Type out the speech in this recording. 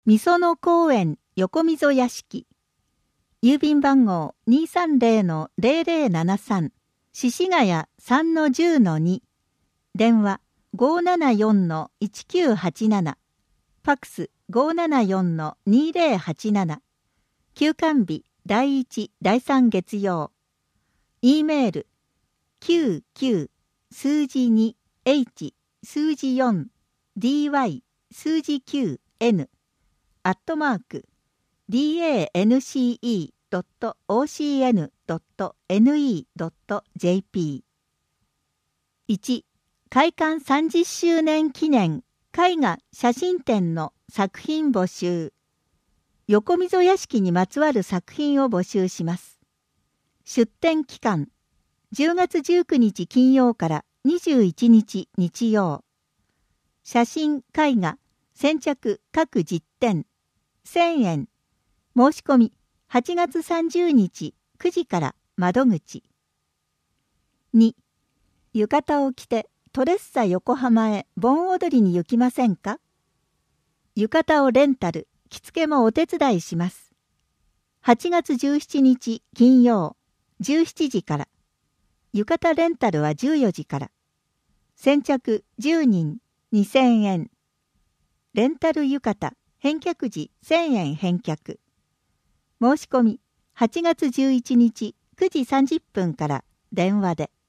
みその公園横溝屋敷。郵便番号 230-0073 獅子ヶ谷 3-10-2。電話 574-1987。ファックス 574-2087。休館日第1、第3月曜。E メール99数字 2H 数字 4dy 数字 9n @dance.ocn.ne.jp。 1. 開館30周年記念絵画写真展の作品募集。横溝屋敷にまつわる作品を募集します。出展期間10月19日金曜から21日日曜。写真絵画先着各10点1000円。申し込み8月30日9時から窓口。2. 浴衣を着てトレッサ横浜へ盆踊りに行きませんか？浴衣をレンタル、着付けもお手伝いします。8月17日金曜17時から。浴衣レンタルは14時から。先着10人2000円。レンタル浴衣返却時1000円返却。申し込み8月11日9時30分から電話で。